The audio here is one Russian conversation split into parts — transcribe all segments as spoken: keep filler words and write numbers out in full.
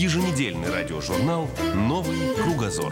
Еженедельный радиожурнал «Новый кругозор».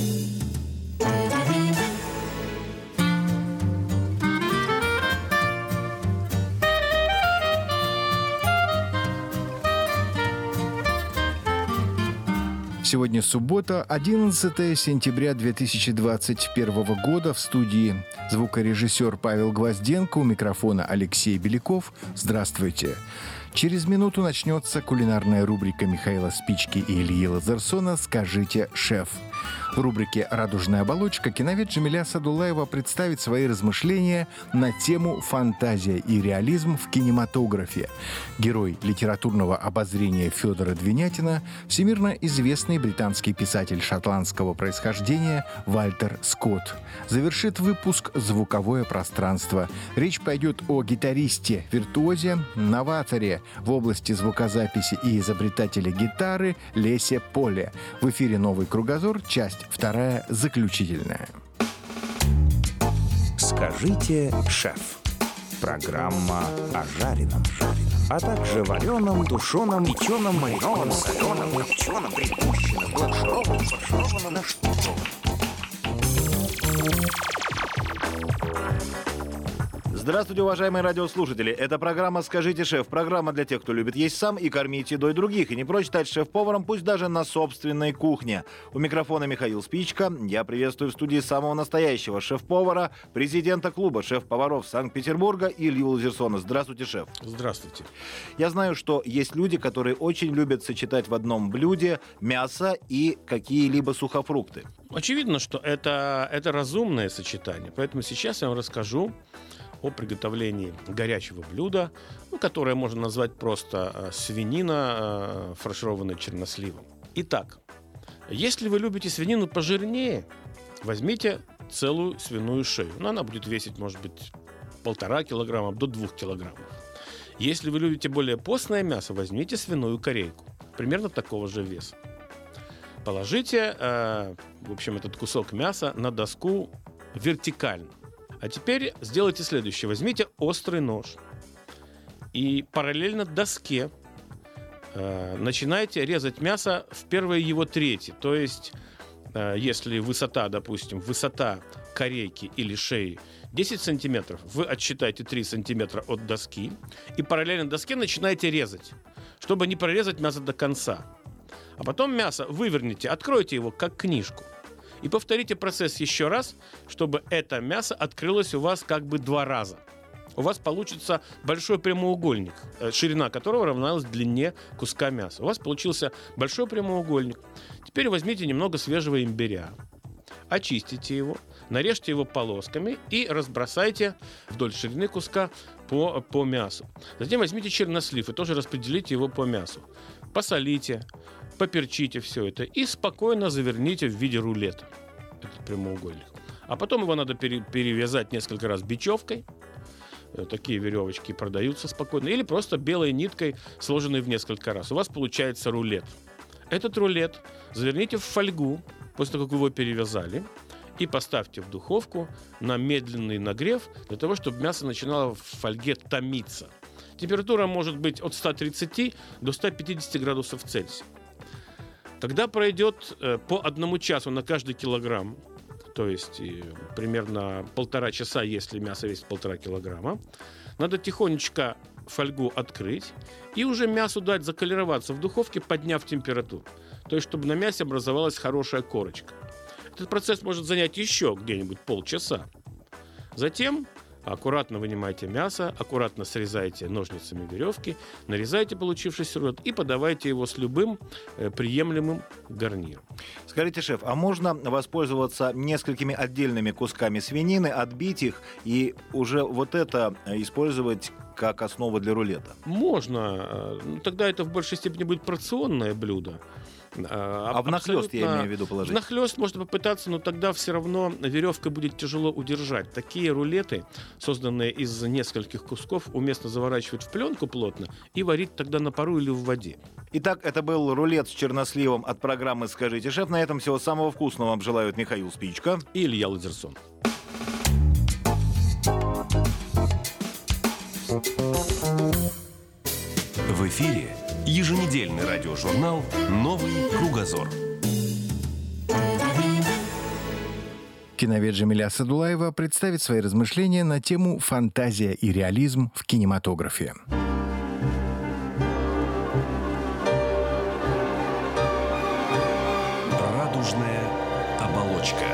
Сегодня суббота, одиннадцатое сентября две тысячи двадцать первого года. В студии звукорежиссер Павел Гвозденко, у микрофона Алексей Беляков. Здравствуйте. Через минуту начнется кулинарная рубрика Михаила Спички и Ильи Лазерсона «Скажите, шеф». В рубрике «Радужная оболочка» киновед Джамиля Садулаева представит свои размышления на тему «Фантазия и реализм в кинематографе». Герой литературного обозрения Федора Двинятина – всемирно известный британский писатель шотландского происхождения Вальтер Скотт. Завершит выпуск «Звуковое пространство». Речь пойдет о гитаристе, виртуозе, новаторе в области звукозаписи и изобретателе гитары Лесе Поле. В эфире «Новый кругозор», часть вторая, заключительная. «Скажите, шеф». Программа о жареном, а также вареном, тушеном, печеном, маринованном, соленом, копченом, припущенном, бланшированном, фаршированном, наштруфованном. Здравствуйте, уважаемые радиослушатели. Это программа «Скажите, шеф». Программа для тех, кто любит есть сам и кормить едой других. И не прочь стать шеф-поваром, пусть даже на собственной кухне. У микрофона Михаил Спичка. Я приветствую в студии самого настоящего шеф-повара, президента клуба шеф-поваров Санкт-Петербурга Илью Лазерсона. Здравствуйте, шеф. Здравствуйте. Я знаю, что есть люди, которые очень любят сочетать в одном блюде мясо и какие-либо сухофрукты. Очевидно, что это, это разумное сочетание. Поэтому сейчас я вам расскажу о приготовлении горячего блюда, ну, которое можно назвать просто э, свинина, э, фаршированная черносливом. Итак, если вы любите свинину пожирнее, возьмите целую свиную шею. Ну, она будет весить, может быть, полтора килограмма до двух килограммов. Если вы любите более постное мясо, возьмите свиную корейку, примерно такого же веса. Положите, э, в общем, этот кусок мяса на доску вертикально. А теперь сделайте следующее. Возьмите острый нож и параллельно доске э, начинайте резать мясо в первой его трети. То есть, э, если высота, допустим, высота корейки или шеи десять сантиметров, вы отсчитайте три сантиметра от доски и параллельно доске начинаете резать, чтобы не прорезать мясо до конца. А потом мясо выверните, откройте его как книжку. И повторите процесс еще раз, чтобы это мясо открылось у вас как бы два раза. У вас получится большой прямоугольник, ширина которого равнялась длине куска мяса. У вас получился большой прямоугольник. Теперь возьмите немного свежего имбиря, очистите его, нарежьте его полосками и разбросайте вдоль ширины куска по, по мясу. Затем возьмите чернослив и тоже распределите его по мясу. Посолите, поперчите все это и спокойно заверните в виде рулета этот прямоугольник. А потом его надо пере- перевязать несколько раз бечевкой. Такие веревочки продаются спокойно. Или просто белой ниткой, сложенной в несколько раз. У вас получается рулет. Этот рулет заверните в фольгу, после того, как вы его перевязали, и поставьте в духовку на медленный нагрев, для того, чтобы мясо начинало в фольге томиться. Температура может быть от ста тридцати до ста пятидесяти градусов Цельсия. Тогда пройдет э, по одному часу на каждый килограмм, то есть э, примерно полтора часа, если мясо весит полтора килограмма. Надо тихонечко фольгу открыть и уже мясу дать заколероваться в духовке, подняв температуру. То есть, чтобы на мясе образовалась хорошая корочка. Этот процесс может занять еще где-нибудь полчаса. Затем аккуратно вынимайте мясо, аккуратно срезайте ножницами веревки, нарезайте получившийся рулет и подавайте его с любым э, приемлемым гарниром. Скажите, шеф, а можно воспользоваться несколькими отдельными кусками свинины, отбить их и уже вот это использовать как основу для рулета? Можно. Ну, тогда это в большей степени будет порционное блюдо. А в нахлёст, я имею в виду, положить? В нахлёст можно попытаться, но тогда все равно веревкой будет тяжело удержать. Такие рулеты, созданные из нескольких кусков, уместно заворачивать в пленку плотно и варить тогда на пару или в воде. Итак, это был рулет с черносливом от программы «Скажите, шеф». На этом всего самого вкусного вам желают Михаил Спичка и Илья Лазерсон. В эфире Еженедельный радиожурнал «Новый кругозор». Киновед Джамиля Садулаева представит свои размышления на тему «Фантазия и реализм в кинематографе». Радужная оболочка.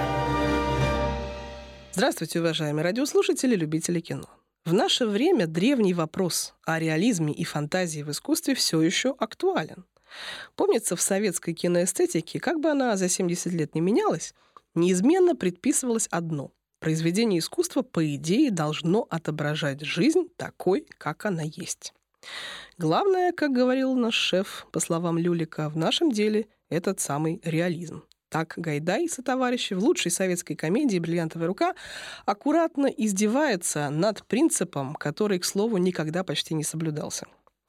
Здравствуйте, уважаемые радиослушатели, любители кино. В наше время древний вопрос о реализме и фантазии в искусстве все еще актуален. Помнится, в советской киноэстетике, как бы она за семьдесят лет не менялась, неизменно предписывалось одно – произведение искусства, по идее, должно отображать жизнь такой, как она есть. Главное, как говорил наш шеф, по словам Люлика, в нашем деле – этот самый реализм. Так Гайдай и сотоварищи в лучшей советской комедии «Бриллиантовая рука» аккуратно издевается над принципом, который, к слову, никогда почти не соблюдался.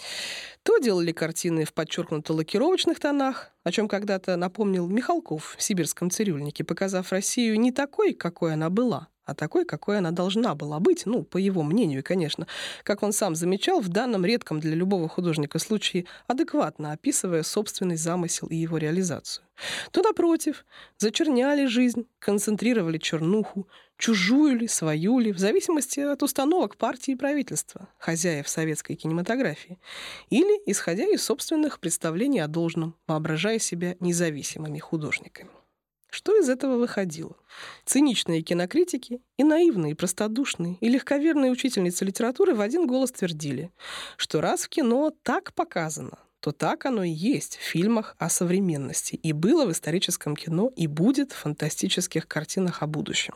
То делали картины в подчеркнуто лакировочных тонах, о чем когда-то напомнил Михалков в «Сибирском цирюльнике», показав Россию не такой, какой она была, а такой, какой она должна была быть, ну, по его мнению, конечно, как он сам замечал, в данном редком для любого художника случае, адекватно описывая собственный замысел и его реализацию. То, напротив, зачерняли жизнь, концентрировали чернуху, чужую ли, свою ли, в зависимости от установок партии и правительства, хозяев советской кинематографии, или исходя из собственных представлений о должном, воображая себя независимыми художниками. Что из этого выходило? Циничные кинокритики и наивные, простодушные, и легковерные учительницы литературы в один голос твердили, что раз в кино так показано, то так оно и есть в фильмах о современности, и было в историческом кино, и будет в фантастических картинах о будущем.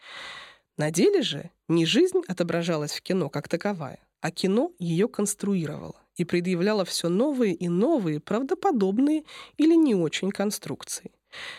На деле же не жизнь отображалась в кино как таковая, а кино ее конструировало и предъявляло все новые и новые правдоподобные или не очень конструкции.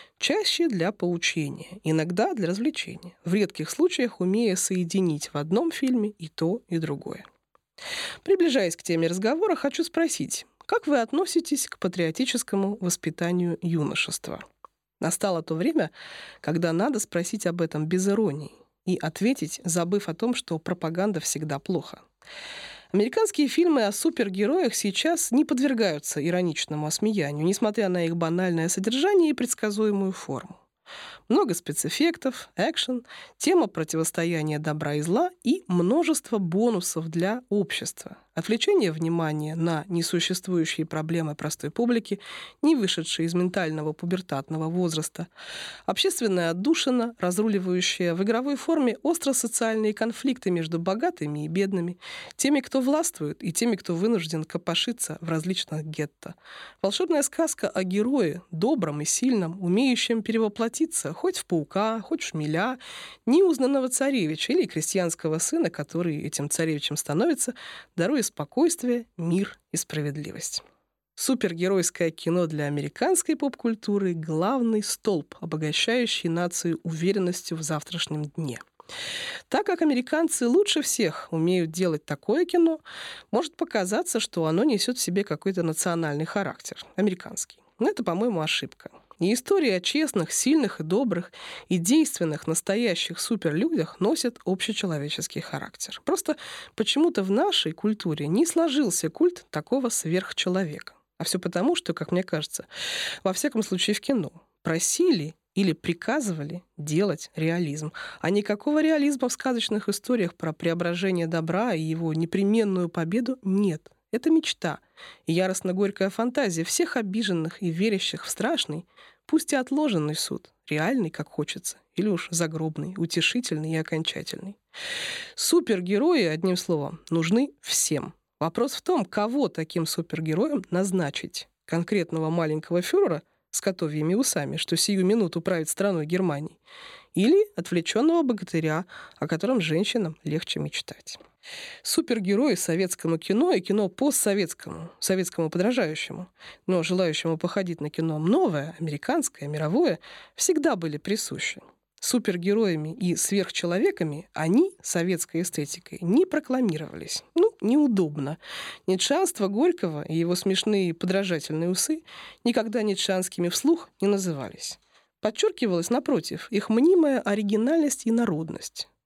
Чаще для поучения, иногда для развлечения, в редких случаях умея соединить в одном фильме и то, и другое. Приближаясь к теме разговора, хочу спросить, как вы относитесь к патриотическому воспитанию юношества? Настало то время, когда надо спросить об этом без иронии и ответить, забыв о том, что пропаганда всегда плохо. Американские фильмы о супергероях сейчас не подвергаются ироничному осмеянию, несмотря на их банальное содержание и предсказуемую форму. Много спецэффектов, экшен, тема противостояния добра и зла и множество бонусов для общества. Отвлечение внимания на несуществующие проблемы простой публики, не вышедшей из ментального пубертатного возраста. Общественная отдушина, разруливающая в игровой форме остро-социальные конфликты между богатыми и бедными, теми, кто властвует, и теми, кто вынужден копошиться в различных гетто. Волшебная сказка о герое, добром и сильном, умеющем перевоплотиться хоть в паука, хоть в шмеля, неузнанного царевича или крестьянского сына, который этим царевичем становится, даруя спокойствие, мир и справедливость. Супергеройское кино для американской поп-культуры — главный столб, обогащающий нацию уверенностью в завтрашнем дне. Так как американцы лучше всех умеют делать такое кино, может показаться, что оно несет в себе какой-то национальный характер, американский. Но это, по-моему, ошибка. И истории о честных, сильных и добрых, и действенных, настоящих суперлюдях носят общечеловеческий характер. Просто почему-то в нашей культуре не сложился культ такого сверхчеловека. А все потому, что, как мне кажется, во всяком случае в кино просили или приказывали делать реализм. А никакого реализма в сказочных историях про преображение добра и его непременную победу нет. Это мечта и яростно-горькая фантазия всех обиженных и верящих в страшный, пусть и отложенный суд, реальный, как хочется, или уж загробный, утешительный и окончательный. Супергерои, одним словом, нужны всем. Вопрос в том, кого таким супергероем назначить. Конкретного маленького фюрера с котовьими усами, что сию минуту правит страной Германии, или отвлеченного богатыря, о котором женщинам легче мечтать. Супергерои советскому кино и кино постсоветскому, советскому подражающему, но желающему походить на кино новое, американское, мировое, всегда были присущи. Супергероями и сверхчеловеками они советской эстетикой не прокламировались. Ну, неудобно. Ницшанство Горького и его смешные подражательные усы никогда ницшанскими вслух не назывались. Подчеркивалась, напротив, их мнимая оригинальность и народность.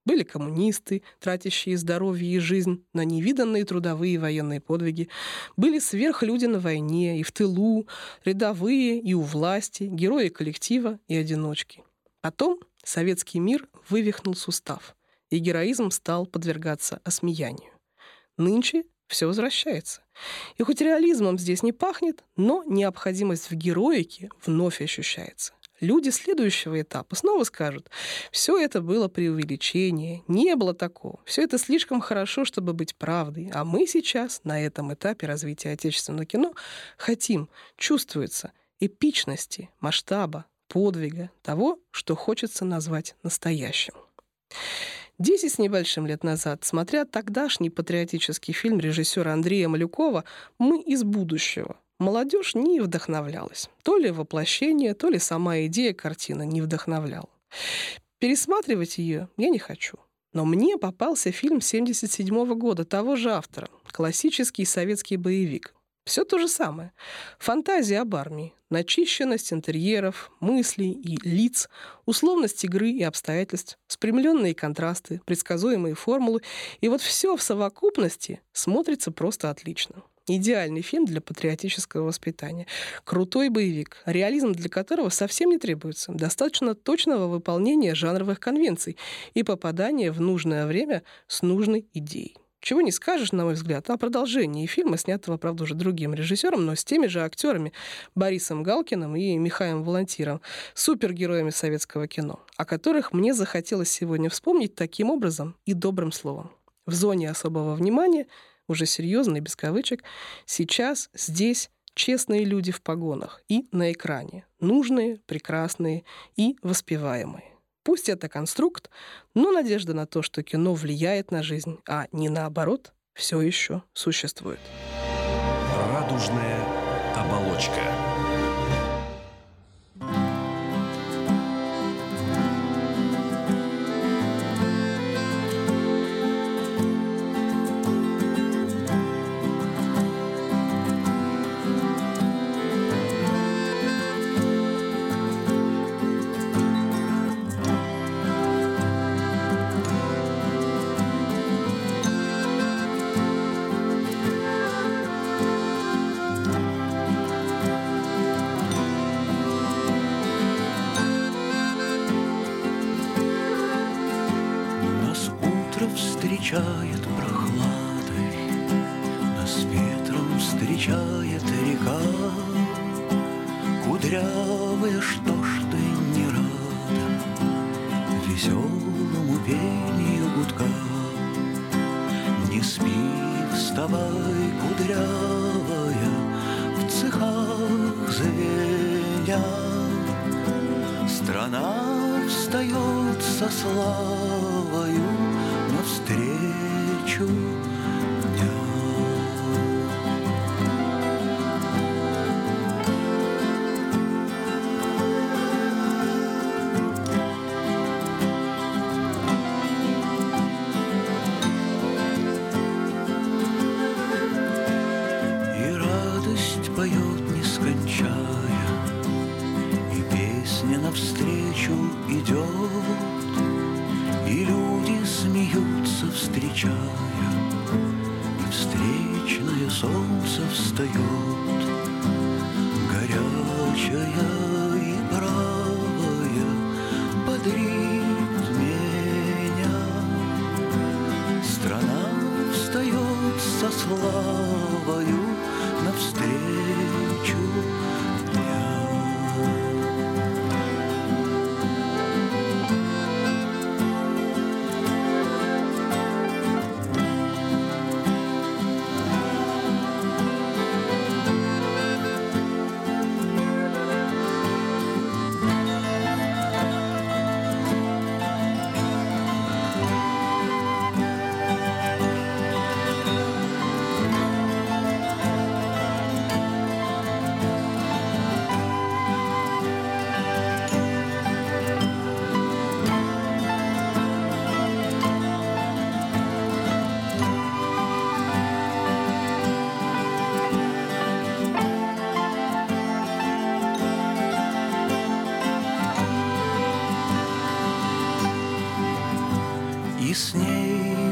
Были коммунисты, тратящие здоровье и жизнь на невиданные трудовые и военные подвиги. Были сверхлюди на войне и в тылу, рядовые и у власти, герои коллектива и одиночки. Потом советский мир вывихнул сустав, и героизм стал подвергаться осмеянию. Нынче все возвращается. И хоть реализмом здесь не пахнет, но необходимость в героике вновь ощущается. Люди следующего этапа снова скажут, все это было преувеличение, не было такого, все это слишком хорошо, чтобы быть правдой, а мы сейчас на этом этапе развития отечественного кино хотим, чувствуется, эпичности, масштаба, подвига, того, что хочется назвать настоящим. Десять с небольшим лет назад, смотря тогдашний патриотический фильм режиссера Андрея Малюкова «Мы из будущего», молодежь не вдохновлялась. То ли воплощение, то ли сама идея картины не вдохновляла. Пересматривать ее я не хочу. Но мне попался фильм семьдесят седьмого года того же автора, классический советский боевик. Все то же самое. Фантазия об армии, начищенность интерьеров, мыслей и лиц, условность игры и обстоятельств, спрямленные контрасты, предсказуемые формулы. И вот все в совокупности смотрится просто отлично. Идеальный фильм для патриотического воспитания. Крутой боевик, реализм для которого совсем не требуется. Достаточно точного выполнения жанровых конвенций и попадания в нужное время с нужной идеей. Чего не скажешь, на мой взгляд, о продолжении фильма, снятого, правда, уже другим режиссером, но с теми же актерами Борисом Галкиным и Михаилом Волонтиром, супергероями советского кино, о которых мне захотелось сегодня вспомнить таким образом и добрым словом. В зоне особого внимания, уже серьезно и без кавычек, сейчас, здесь честные люди в погонах и на экране, нужные, прекрасные и воспеваемые. Пусть это конструкт, но надежда на то, что кино влияет на жизнь, а не наоборот, все еще существует. Радужная оболочка. Встречает прохладой, нас ветром встречает река. Кудрявая, что ж ты не рада веселому пению гудка? Не спи, вставай, кудрявая, в цехах звеня. Страна встает со славою навстречу дня. И радость поет, не скончая, и песня навстречу идет, и люди смеются, встречая, и встречное солнце встает, горячая и бравая, бодрит меня. Страна встает со славою навстречу дня.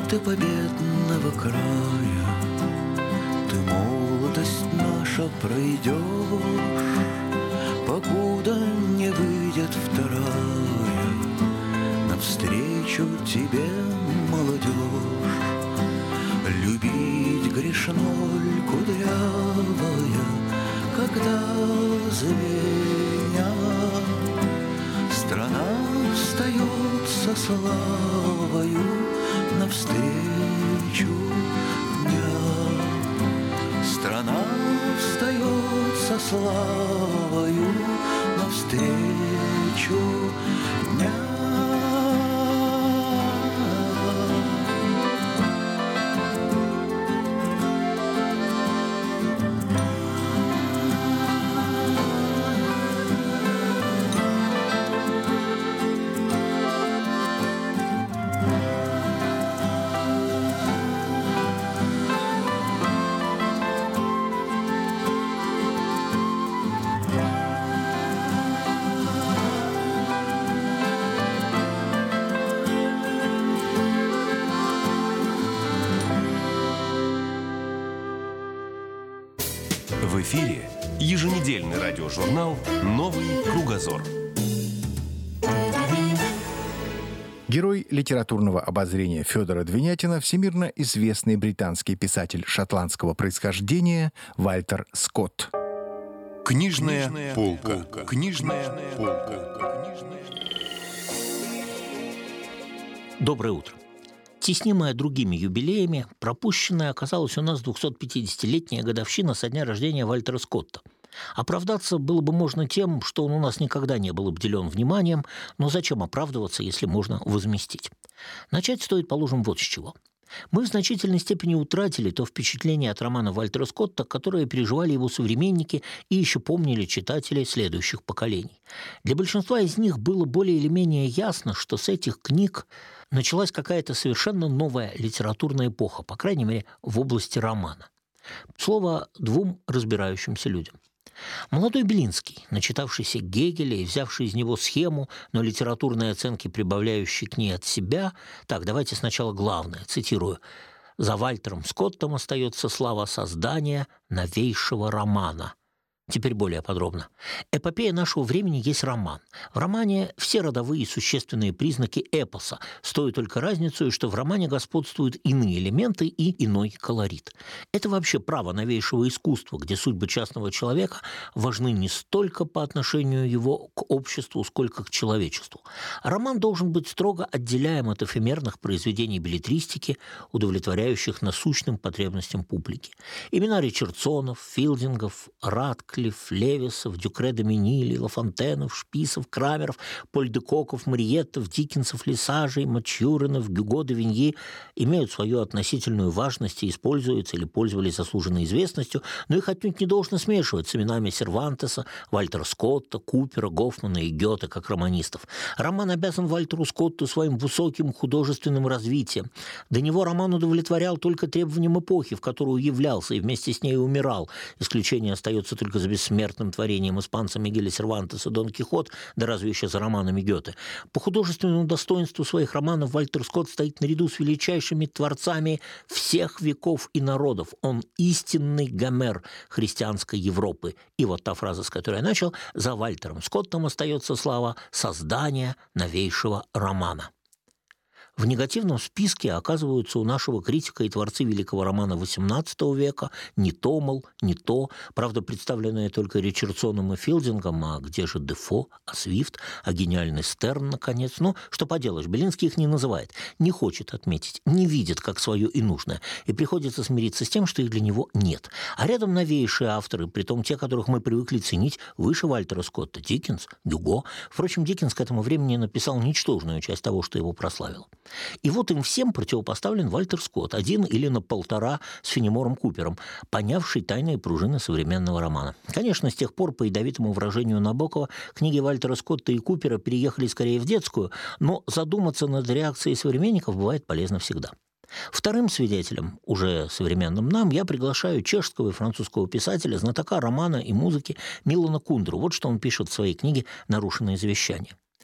ты победного края, ты молодость наша пройдешь, покуда не выйдет вторая навстречу тебе молодежь. Любить грешноль кудрявая, когда звенят, страна встает со славою навстречу дня. Страна встает со славою навстречу дня. В эфире еженедельный радиожурнал «Новый кругозор». Герой литературного обозрения Федора Двинятина — всемирно известный британский писатель шотландского происхождения Вальтер Скотт. Книжная, Книжная полка. полка. Книжная полка. Доброе утро. Теснимая другими юбилеями, пропущенная оказалась у нас двухсотпятидесятилетняя годовщина со дня рождения Вальтера Скотта. Оправдаться было бы можно тем, что он у нас никогда не был обделен вниманием, но зачем оправдываться, если можно возместить? Начать стоит, положим, вот с чего. Мы в значительной степени утратили то впечатление от романа Вальтера Скотта, которое переживали его современники и еще помнили читатели следующих поколений. Для большинства из них было более или менее ясно, что с этих книг началась какая-то совершенно новая литературная эпоха, по крайней мере, в области романа. Слово двум разбирающимся людям. Молодой Белинский, начитавшийся Гегеля и взявший из него схему, но литературные оценки прибавляющие к ней от себя. Так, давайте сначала главное, цитирую. «За Вальтером Скоттом остается слава создания новейшего романа». Теперь более подробно. Эпопея нашего времени есть роман. В романе все родовые и существенные признаки эпоса, с той только разницей, что в романе господствуют иные элементы и иной колорит. Это вообще право новейшего искусства, где судьбы частного человека важны не столько по отношению его к обществу, сколько к человечеству. Роман должен быть строго отделяем от эфемерных произведений беллетристики, удовлетворяющих насущным потребностям публики. Имена Ричардсонов, Филдингов, Радклифф, Левисов, Дюкре де Менили, Лафонтенов, Шписов, Крамеров, Поль де Коков, Мариеттов, Диккенсов, Лесажей, Матьюринов, Гюго де Виньи имеют свою относительную важность и используются или пользовались заслуженной известностью, но их отнюдь не должно смешивать с именами Сервантеса, Вальтера Скотта, Купера, Гофмана и Гёте как романистов. Роман обязан Вальтеру Скотту своим высоким художественным развитием. До него роман удовлетворял только требованиям эпохи, в которую являлся и вместе с ней умирал. Исключение остается только за бессмертным творением испанца Мигеля Сервантеса «Дон Кихот», да разве еще за романами Гёте. По художественному достоинству своих романов Вальтер Скотт стоит наряду с величайшими творцами всех веков и народов. Он истинный Гомер христианской Европы. И вот та фраза, с которой я начал: «За Вальтером Скоттом остается слава создания новейшего романа». В негативном списке оказываются у нашего критика и творцы великого романа восемнадцатого века не то, мол, не то, правда, представленные только Ричардсоном и Филдингом, а где же Дефо, а Свифт, а гениальный Стерн, наконец. Ну, что поделаешь, Белинский их не называет, не хочет отметить, не видит как свое и нужное, и приходится смириться с тем, что их для него нет. А рядом новейшие авторы, притом те, которых мы привыкли ценить выше Вальтера Скотта: Диккенс, Гюго. Впрочем, Диккенс к этому времени написал ничтожную часть того, что его прославило. И вот им всем противопоставлен Вальтер Скотт, один или на полтора с Фенемором Купером, понявший тайные пружины современного романа. Конечно, с тех пор, по ядовитому выражению Набокова, книги Вальтера Скотта и Купера переехали скорее в детскую, но задуматься над реакцией современников бывает полезно всегда. Вторым свидетелем, уже современным нам, я приглашаю чешского и французского писателя, знатока романа и музыки Милана Кундру. Вот что он пишет в своей книге «Нарушенные завещания».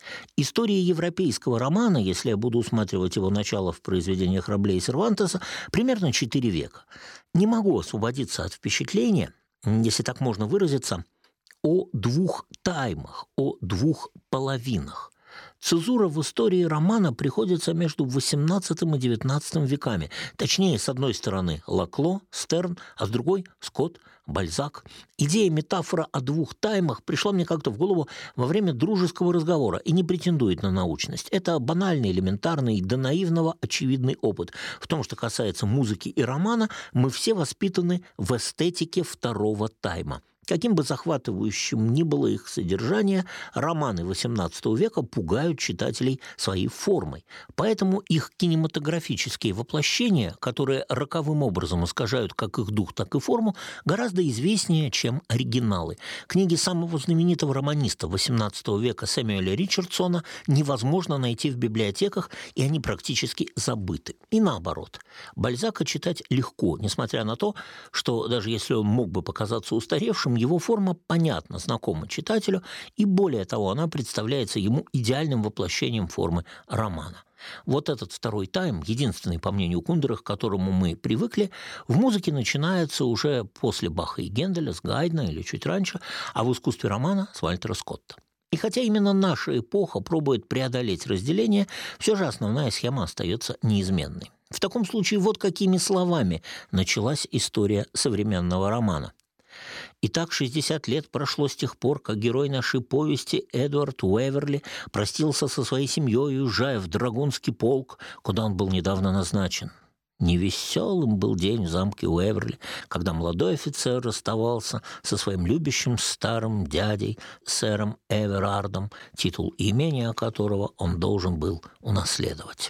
История европейского романа, если я буду усматривать его начало в произведениях Рабле и Сервантеса, примерно четыре века. Не могу освободиться от впечатления, если так можно выразиться, о двух таймах, о двух половинах. Цезура в истории романа приходится между восемнадцатым и девятнадцатым веками. Точнее, с одной стороны Лакло, Стерн, а с другой Скотт, Бальзак. Идея метафора о двух таймах пришла мне как-то в голову во время дружеского разговора и не претендует на научность. Это банальный, элементарный, до наивного очевидный опыт. В том, что касается музыки и романа, мы все воспитаны в эстетике второго тайма. Каким бы захватывающим ни было их содержание, романы восемнадцатого века пугают читателей своей формой. Поэтому их кинематографические воплощения, которые роковым образом искажают как их дух, так и форму, гораздо известнее, чем оригиналы. Книги самого знаменитого романиста восемнадцатого века Сэмюэля Ричардсона невозможно найти в библиотеках, и они практически забыты. И наоборот. Бальзака читать легко, несмотря на то, что даже если он мог бы показаться устаревшим, его форма понятна, знакома читателю, и более того, она представляется ему идеальным воплощением формы романа. Вот этот второй тайм, единственный, по мнению Кундера, к которому мы привыкли, в музыке начинается уже после Баха и Генделя, с Гайдна или чуть раньше, а в искусстве романа с Вальтера Скотта. И хотя именно наша эпоха пробует преодолеть разделение, все же основная схема остается неизменной. В таком случае вот какими словами началась история современного романа. Итак, шестьдесят лет прошло с тех пор, как герой нашей повести Эдуард Уэверли простился со своей семьей, уезжая в Драгунский полк, куда он был недавно назначен. Невеселым был день в замке Уэверли, когда молодой офицер расставался со своим любящим старым дядей, сэром Эверардом, титул и имение которого он должен был унаследовать.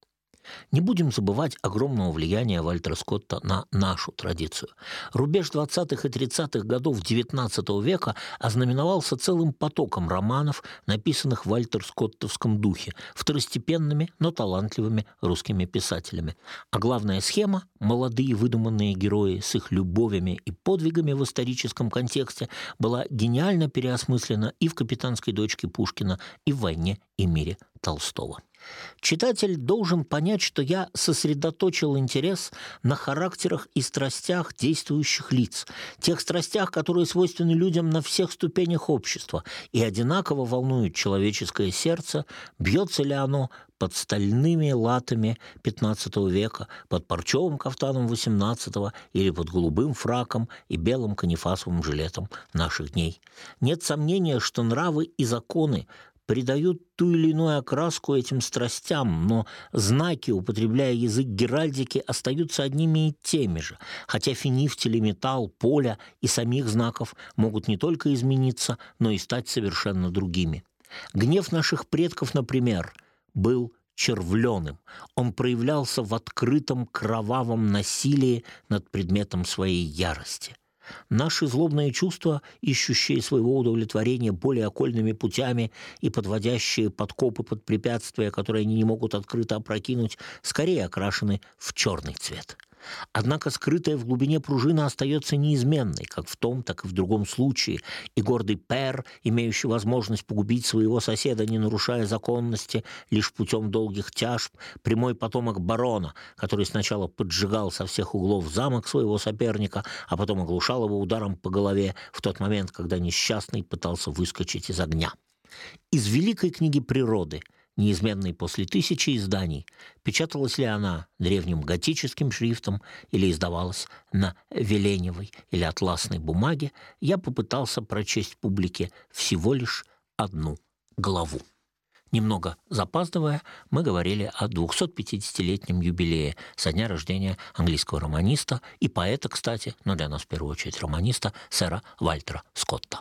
Не будем забывать огромного влияния Вальтера Скотта на нашу традицию. Рубеж двадцатых и тридцатых годов девятнадцатого века ознаменовался целым потоком романов, написанных в вальтер-скоттовском духе, второстепенными, но талантливыми русскими писателями. А главная схема – молодые выдуманные герои с их любовями и подвигами в историческом контексте – была гениально переосмыслена и в «Капитанской дочке» Пушкина, и в «Войне и мире» Толстого. Читатель должен понять, что я сосредоточил интерес на характерах и страстях действующих лиц, тех страстях, которые свойственны людям на всех ступенях общества и одинаково волнуют человеческое сердце, бьется ли оно под стальными латами пятнадцатого века, под парчевым кафтаном восемнадцатого или под голубым фраком и белым канифасовым жилетом наших дней. Нет сомнения, что нравы и законы придают ту или иную окраску этим страстям, но знаки, употребляя язык геральдики, остаются одними и теми же, хотя финифтили, металл, поля и самих знаков могут не только измениться, но и стать совершенно другими. Гнев наших предков, например, был червленым. Он проявлялся в открытом кровавом насилии над предметом своей ярости. Наши злобные чувства, ищущие своего удовлетворения более окольными путями и подводящие подкопы под препятствия, которые они не могут открыто опрокинуть, скорее окрашены в черный цвет. Однако скрытая в глубине пружина остается неизменной, как в том, так и в другом случае, и гордый пэр, имеющий возможность погубить своего соседа, не нарушая законности, лишь путем долгих тяжб, прямой потомок барона, который сначала поджигал со всех углов замок своего соперника, а потом оглушал его ударом по голове в тот момент, когда несчастный пытался выскочить из огня. Из великой книги природы, неизменной после тысячи изданий, печаталась ли она древним готическим шрифтом или издавалась на веленевой или атласной бумаге, я попытался прочесть публике всего лишь одну главу. Немного запаздывая, мы говорили о двухсотпятидесятилетнем юбилее со дня рождения английского романиста и поэта, кстати, но для нас в первую очередь романиста, сэра Вальтера Скотта.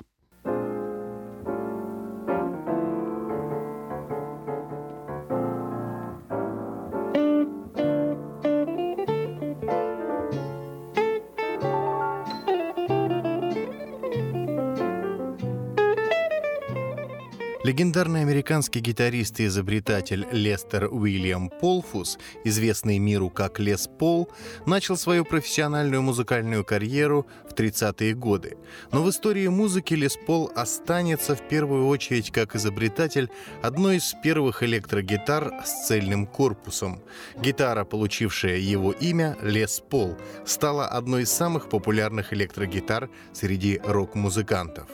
Легендарный американский гитарист и изобретатель Лестер Уильям Полфус, известный миру как Лес Пол, начал свою профессиональную музыкальную карьеру в тридцатые годы. Но в истории музыки Лес Пол останется в первую очередь как изобретатель одной из первых электрогитар с цельным корпусом. Гитара, получившая его имя, Лес Пол, стала одной из самых популярных электрогитар среди рок-музыкантов.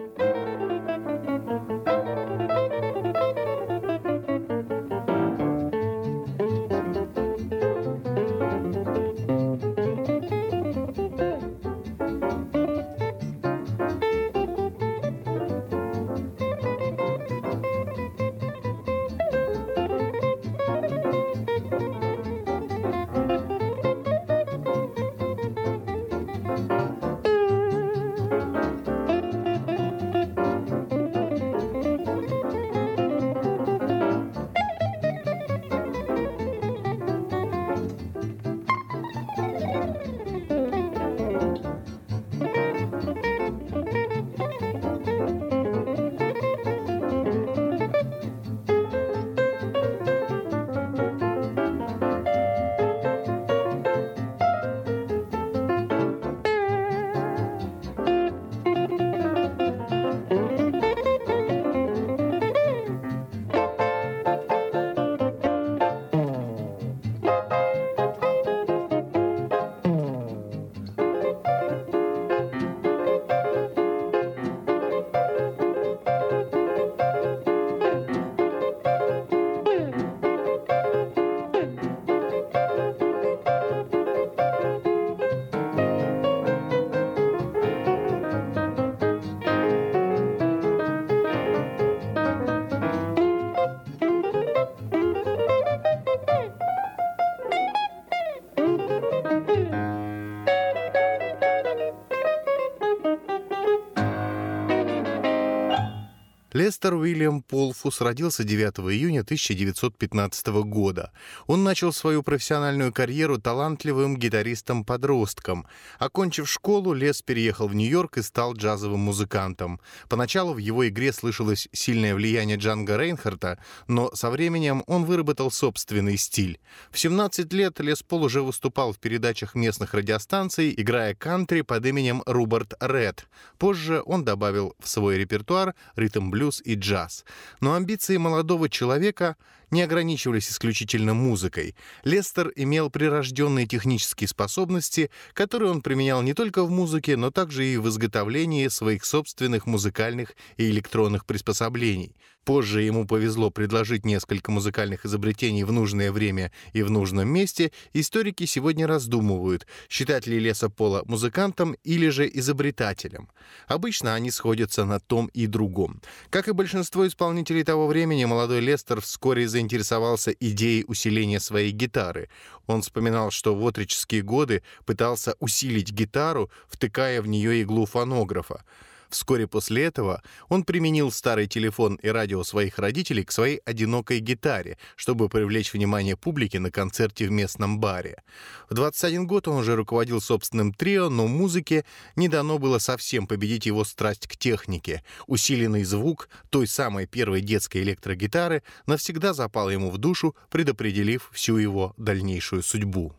Лестер Уильям Полфус родился девятого июня тысяча девятьсот пятнадцатого года. Он начал свою профессиональную карьеру талантливым гитаристом-подростком. Окончив школу, Лес переехал в Нью-Йорк и стал джазовым музыкантом. Поначалу в его игре слышалось сильное влияние Джанго Рейнхарта, но со временем он выработал собственный стиль. В семнадцать лет Лес Пол уже выступал в передачах местных радиостанций, играя кантри под именем Руберт Ред. Позже он добавил в свой репертуар ритм-блюз и джаз. Но амбиции молодого человека не ограничивались исключительно музыкой. Лестер имел прирожденные технические способности, которые он применял не только в музыке, но также и в изготовлении своих собственных музыкальных и электронных приспособлений. Позже ему повезло предложить несколько музыкальных изобретений в нужное время и в нужном месте. Историки сегодня раздумывают, считать ли Леса Пола музыкантом или же изобретателем. Обычно они сходятся на том и другом. Как и большинство исполнителей того времени, молодой Лестер вскоре заинтересовался идеей усиления своей гитары. Он вспоминал, что в отроческие годы пытался усилить гитару, втыкая в нее иглу фонографа. Вскоре после этого он применил старый телефон и радио своих родителей к своей одинокой гитаре, чтобы привлечь внимание публики на концерте в местном баре. В двадцать один год он уже руководил собственным трио, но музыке не дано было совсем победить его страсть к технике. Усиленный звук той самой первой детской электрогитары навсегда запал ему в душу, предопределив всю его дальнейшую судьбу.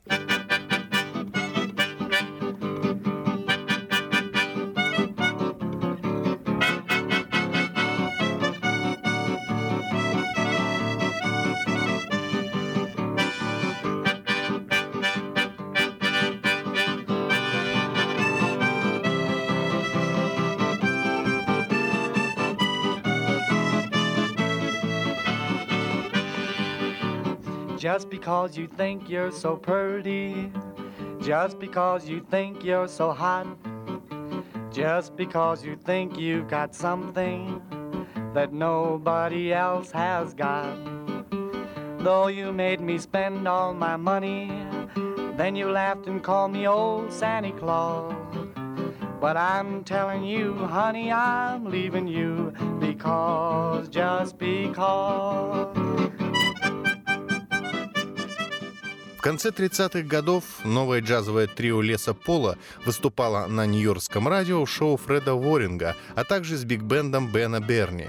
Just because you think you're so pretty, just because you think you're so hot, just because you think you got something that nobody else has got. Though you made me spend all my money, then you laughed and called me old Santa Claus. But I'm telling you, honey, I'm leaving you because, just because. В конце тридцатых годов новое джазовое трио Леса Пола выступало на нью-йоркском радио в шоу Фреда Уорринга, а также с биг-бендом Бена Берни.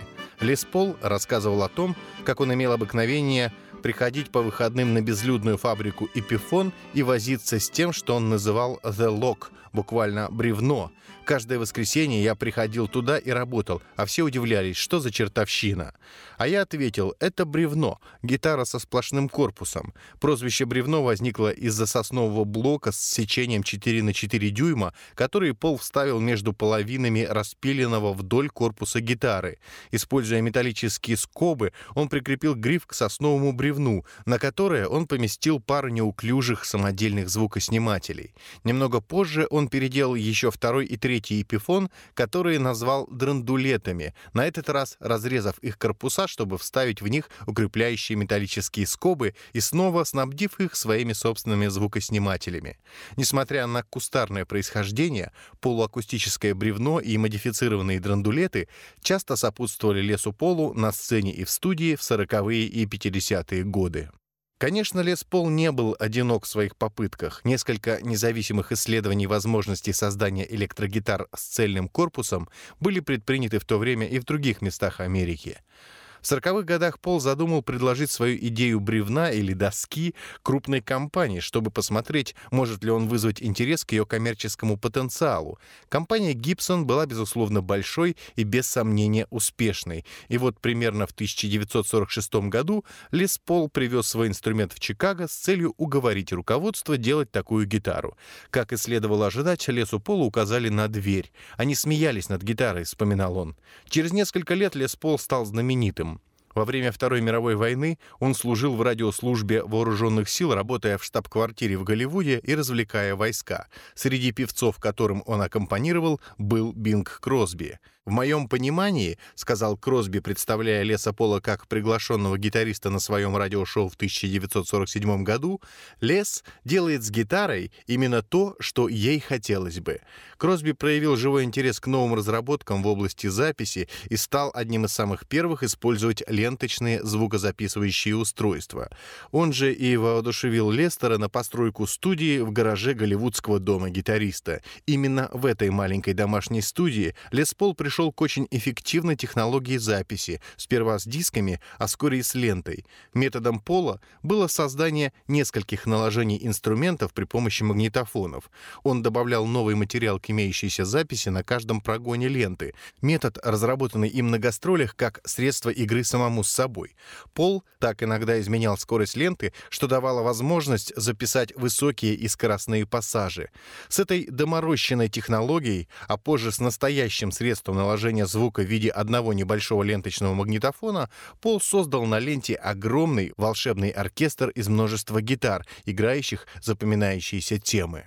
Лес Пол рассказывал о том, как он имел обыкновение приходить по выходным на безлюдную фабрику «Эпифон» и возиться с тем, что он называл «the log», буквально «бревно». Каждое воскресенье я приходил туда и работал, а все удивлялись, что за чертовщина. А я ответил, это бревно, гитара со сплошным корпусом. Прозвище «бревно» возникло из-за соснового блока с сечением четыре на четыре дюйма, который Пол вставил между половинами распиленного вдоль корпуса гитары. Используя металлические скобы, он прикрепил гриф к сосновому бревну, на которое он поместил пару неуклюжих самодельных звукоснимателей. Немного позже он переделал еще второй и третий эпифон, которые назвал драндулетами, на этот раз разрезав их корпуса, чтобы вставить в них укрепляющие металлические скобы и снова снабдив их своими собственными звукоснимателями. Несмотря на кустарное происхождение, полуакустическое бревно и модифицированные драндулеты часто сопутствовали Лесу Полу на сцене и в студии в сороковые и пятидесятые годы. Конечно, Лес Пол не был одинок в своих попытках. Несколько независимых исследований возможностей создания электрогитар с цельным корпусом были предприняты в то время и в других местах Америки. В сороковых годах Пол задумал предложить свою идею бревна или доски крупной компании, чтобы посмотреть, может ли он вызвать интерес к ее коммерческому потенциалу. Компания Gibson была, безусловно, большой и, без сомнения, успешной. И вот примерно в тысяча девятьсот сорок шестом году Лес Пол привез свой инструмент в Чикаго с целью уговорить руководство делать такую гитару. Как и следовало ожидать, Лесу Полу указали на дверь. Они смеялись над гитарой, вспоминал он. Через несколько лет Лес Пол стал знаменитым. Во время Второй мировой войны он служил в радиослужбе вооруженных сил, работая в штаб-квартире в Голливуде и развлекая войска. Среди певцов, которым он аккомпанировал, был Бинг Кросби. «В моем понимании, — сказал Кросби, представляя Леса Пола как приглашенного гитариста на своем радиошоу в тысяча девятьсот сорок седьмом году, Лес делает с гитарой именно то, что ей хотелось бы». Кросби проявил живой интерес к новым разработкам в области записи и стал одним из самых первых использовать ленточные звукозаписывающие устройства. Он же и воодушевил Лестера на постройку студии в гараже голливудского дома гитариста. Именно в этой маленькой домашней студии Лес Пол пришел к очень эффективной технологии записи, сперва с дисками, а вскоре и с лентой. Методом Пола было создание нескольких наложений инструментов при помощи магнитофонов. Он добавлял новый материал к имеющейся записи на каждом прогоне ленты. Метод, разработанный им на гастролях как средство игры самому с собой. Пол так иногда изменял скорость ленты, что давало возможность записать высокие и скоростные пассажи. С этой доморощенной технологией, а позже с настоящим средством наложения звука в виде одного небольшого ленточного магнитофона, Пол создал на ленте огромный волшебный оркестр из множества гитар, играющих запоминающиеся темы.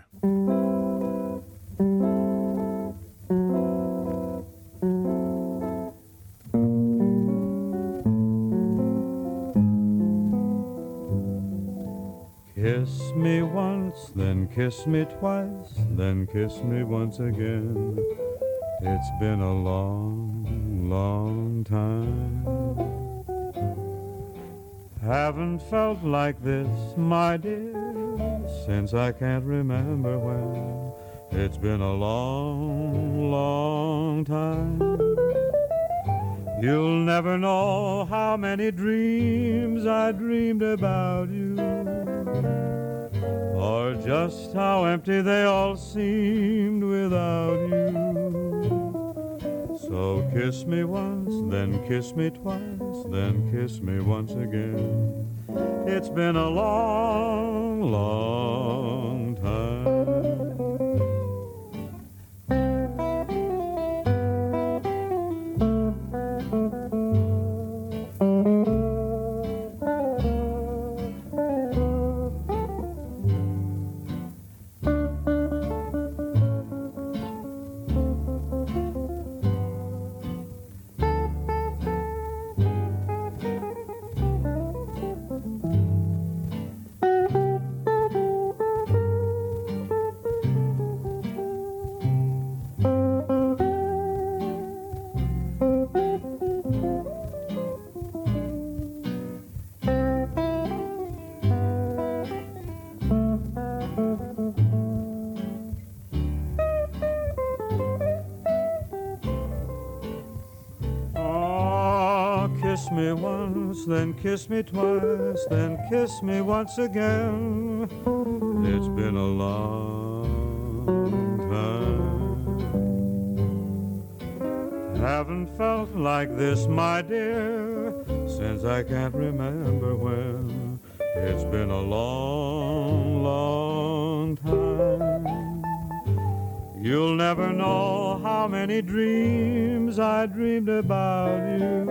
Kiss me once, then kiss me twice, then kiss me once again. It's been a long, long time. Haven't felt like this, my dear, since I can't remember when. It's been a long, long time. You'll never know how many dreams I dreamed about you, or just how empty they all seemed without you. So kiss me once, then kiss me twice, then kiss me once again. It's been a long, long time. kiss me once, then kiss me twice, then kiss me once again. It's been a long time. Haven't felt like this, my dear, since I can't remember when. It's been a long, long time. You'll never know how many dreams I dreamed about you,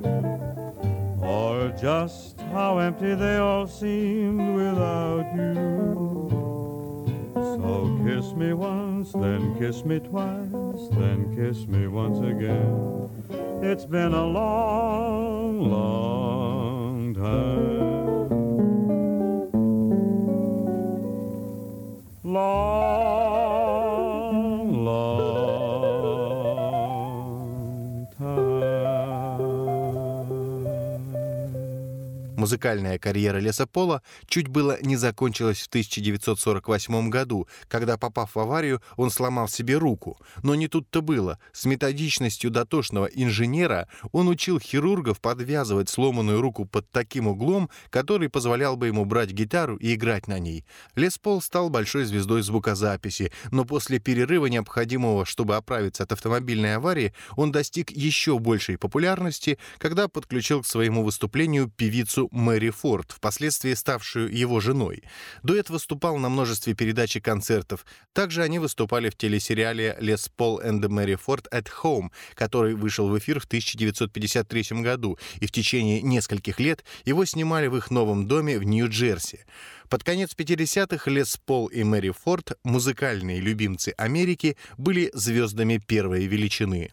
or just how empty they all seemed without you. So kiss me once, then kiss me twice, then kiss me once again. It's been a long, long time. Long, long time. Музыкальная карьера Леса Пола чуть было не закончилась в тысяча девятьсот сорок восьмом году, когда, попав в аварию, он сломал себе руку. Но не тут-то было. С методичностью дотошного инженера он учил хирургов подвязывать сломанную руку под таким углом, который позволял бы ему брать гитару и играть на ней. Лес Пол стал большой звездой звукозаписи, но после перерыва, необходимого, чтобы оправиться от автомобильной аварии, он достиг еще большей популярности, когда подключил к своему выступлению певицу Мэри Форд, впоследствии ставшую его женой. Дуэт выступал на множестве передач и концертов. Также они выступали в телесериале «Les Paul and Mary Ford at Home», который вышел в эфир в тысяча девятьсот пятьдесят третьем году, и в течение нескольких лет его снимали в их новом доме в Нью-Джерси. Под конец пятидесятых Лес Пол и Мэри Форд, музыкальные любимцы Америки, были звездами первой величины.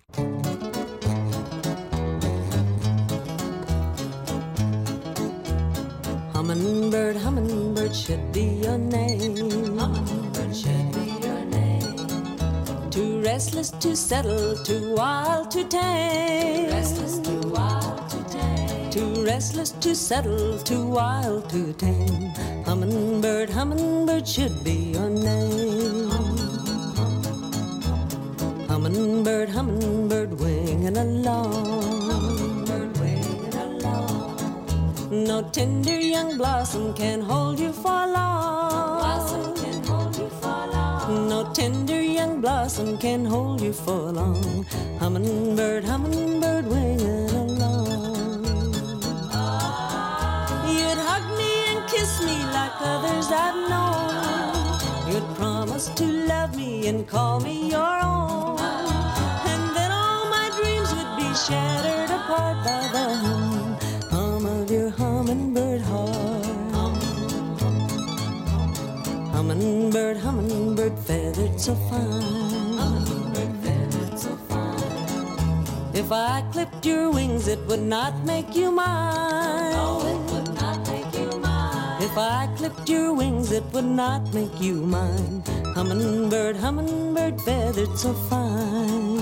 Hummingbird, hummingbird should be your name. Hummingbird should be your name. Too restless to settle, too wild to tame. Too restless, too wild to tame. Too restless to settle, too wild to tame. Hummingbird, hummingbird should be your name. Hummingbird, hummingbird winging along. No tender young blossom can hold you for long. Blossom can hold you for long. No tender young blossom can hold you for long. Hummingbird, hummingbird winging along. You'd hug me and kiss me like others I've known. You'd promise to love me and call me your own. And then all my dreams would be shattered apart by the hum of your hummingbird heart. Hummingbird, hummingbird feathered so fine. Hummingbird feathered so fine. If I clipped your wings, it would not make you mine. No, it would not make you mine. If I clipped your wings, it would not make you mine. Hummingbird, hummingbird feathered so fine.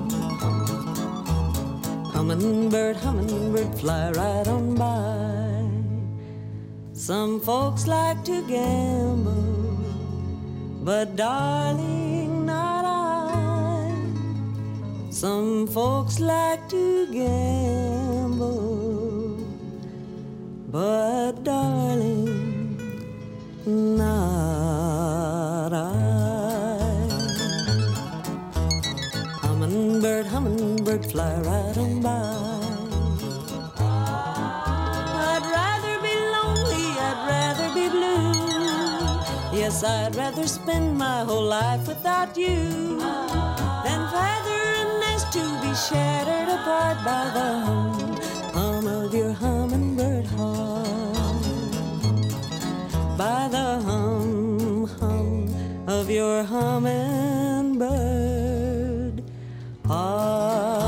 Hummingbird, hummingbird, fly right on by. Some folks like to gamble, but darling, not I. Some folks like to gamble, but darling, not I. Hummingbird, hummingbird, fly right on by. I'd rather be lonely, I'd rather be blue. Yes, I'd rather spend my whole life without you than feather a nest to be shattered apart by the hum, hum of your hummingbird heart. By the hum, hum of your hummingbird heart.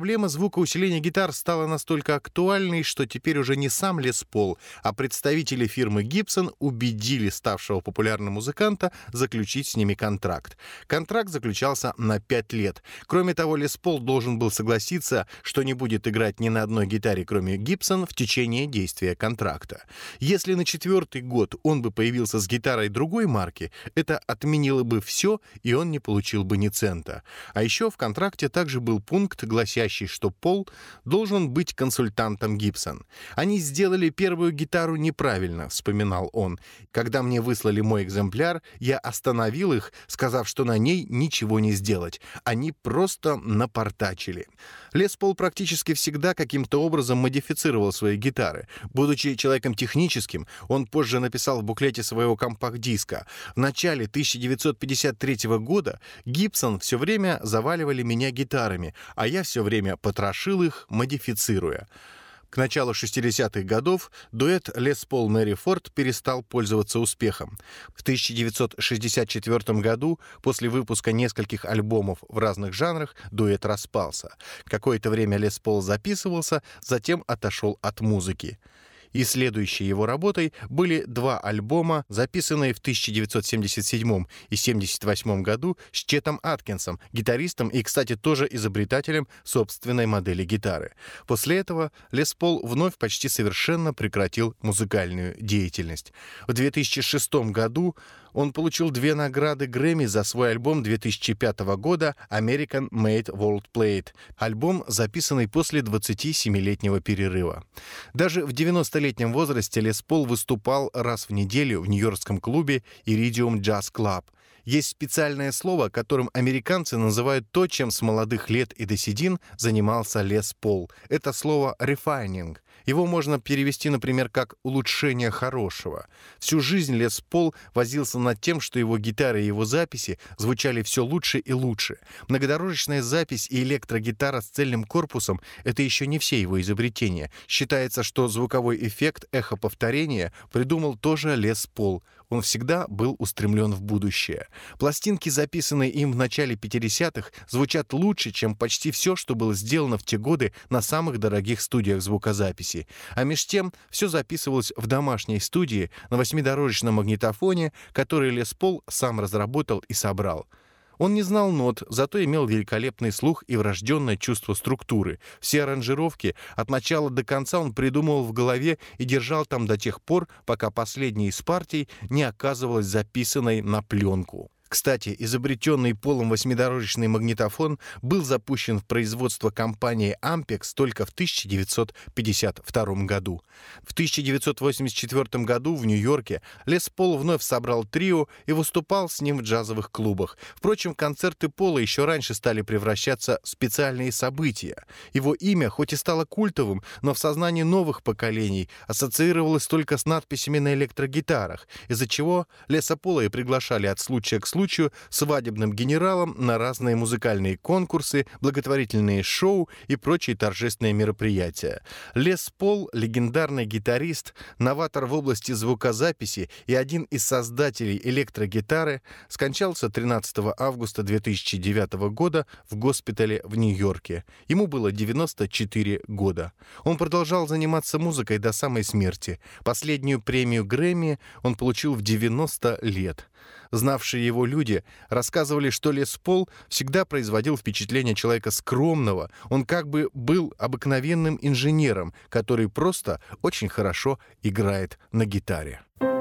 Проблема звукоусиления гитар стала настолько актуальной, что теперь уже не сам Лес Пол, а представители фирмы Gibson убедили ставшего популярным музыканта заключить с ними контракт. Контракт заключался на пять лет. Кроме того, Лес Пол должен был согласиться, что не будет играть ни на одной гитаре, кроме Gibson, в течение действия контракта. Если на четвертый год он бы появился с гитарой другой марки, это отменило бы все, и он не получил бы ни цента. А еще в контракте также был пункт, гласящий, что Пол должен быть консультантом Gibson. «Они сделали первую гитару неправильно», — вспоминал он. «Когда мне выслали мой экземпляр, я остановил их, сказав, что на ней ничего не сделать. Они просто напортачили». Лес Пол практически всегда каким-то образом модифицировал свои гитары. Будучи человеком техническим, он позже написал в буклете своего компакт-диска: «В начале тысяча девятьсот пятьдесят третьего года Gibson все время заваливали меня гитарами, а я все время потрошил их, модифицируя». К началу шестидесятых годов дуэт Лес Пол-Мэри Форд перестал пользоваться успехом. В тысяча девятьсот шестьдесят четвёртом году, после выпуска нескольких альбомов в разных жанрах, дуэт распался. Какое-то время Лес Пол записывался, затем отошел от музыки. И следующей его работой были два альбома, записанные в тысяча девятьсот семьдесят седьмом и семьдесят восьмом году с Четом Аткинсом, гитаристом и, кстати, тоже изобретателем собственной модели гитары. После этого Лес Пол вновь почти совершенно прекратил музыкальную деятельность. В две тысячи шестом году он получил две награды Грэмми за свой альбом две тысячи пятого года «American Made World Played», альбом, записанный после двадцатисемилетнего перерыва. Даже в девяностолетнем возрасте Лес Пол выступал раз в неделю в нью-йоркском клубе Iridium Jazz Club. Есть специальное слово, которым американцы называют то, чем с молодых лет и до седин занимался Лес Пол. Это слово «refining». Его можно перевести, например, как «улучшение хорошего». Всю жизнь Лес Пол возился над тем, что его гитары и его записи звучали все лучше и лучше. Многодорожечная запись и электрогитара с цельным корпусом — это еще не все его изобретения. Считается, что звуковой эффект эхоповторения придумал тоже Лес Пол. Он всегда был устремлен в будущее. Пластинки, записанные им в начале пятидесятых, звучат лучше, чем почти все, что было сделано в те годы на самых дорогих студиях звукозаписи. А меж тем все записывалось в домашней студии на восьмидорожечном магнитофоне, который Лес Пол сам разработал и собрал. Он не знал нот, зато имел великолепный слух и врожденное чувство структуры. Все аранжировки от начала до конца он придумывал в голове и держал там до тех пор, пока последняя из партий не оказывалась записанной на пленку. Кстати, изобретенный Полом восьмидорожечный магнитофон был запущен в производство компанией Ampex только в тысяча девятьсот пятьдесят втором году. В тысяча девятьсот восемьдесят четвёртом году в Нью-Йорке Лес Пол вновь собрал трио и выступал с ним в джазовых клубах. Впрочем, концерты Пола еще раньше стали превращаться в специальные события. Его имя, хоть и стало культовым, но в сознании новых поколений ассоциировалось только с надписями на электрогитарах, из-за чего Леса Пола и приглашали от случая к случаю свадебным генералом на разные музыкальные конкурсы, благотворительные шоу и прочие торжественные мероприятия. Лес Пол — легендарный гитарист, новатор в области звукозаписи и один из создателей электрогитары, скончался тринадцатого августа две тысячи девятого года в госпитале в Нью-Йорке. Ему было девяносто четыре года. Он продолжал заниматься музыкой до самой смерти. Последнюю премию Грэмми он получил в девяносто лет. Знавшие его люди рассказывали, что Лес Пол всегда производил впечатление человека скромного. Он как бы был обыкновенным инженером, который просто очень хорошо играет на гитаре.